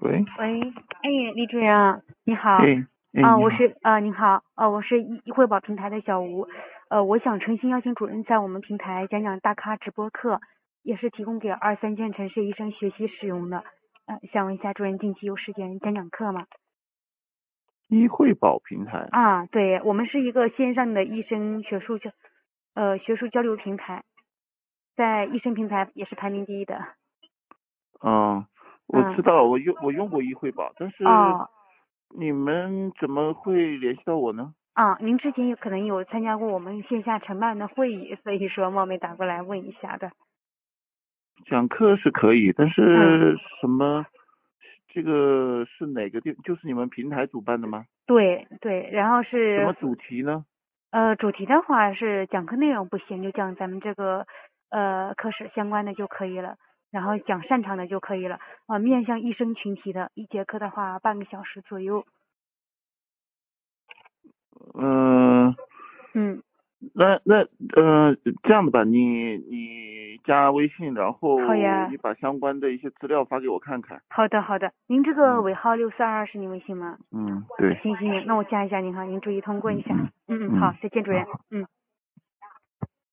喂， 喂，哎，李主任，你好。 哎哎，你好。 您好，我是易汇宝平台的小吴，我想诚心邀请主任在我们平台讲讲大咖直播课，也是提供给2、3线城市医生学习使用的，想问一下主任近期有时间讲讲课吗？ 医惠宝平台。 对，我们是一个线上的医生学术交流平台，在医生平台也是排名第一的。 我知道，我用过医惠宝，但是哦。 你们怎么会联系到我呢？ 您之前可能有参加过我们线下承办的会议，所以说冒昧打过来问一下的。 讲课是可以，但是什么？这个是哪个地？就是你们平台主办的吗？ 对对，然后是什么主题呢？ 主题的话是讲课内容不行，就讲咱们这个科室相关的就可以了，然后讲擅长的就可以了。面向医生群体的一节课的话，半个小时左右。 嗯、 嗯， 那这样的吧，你加微信，然后好呀。 你把相关的一些资料发给我看看。 好的好的，您这个尾号6422是您微信吗？ 对。 行，那我加一下您哈，您注意通过一下。 嗯好，再见主任。 好。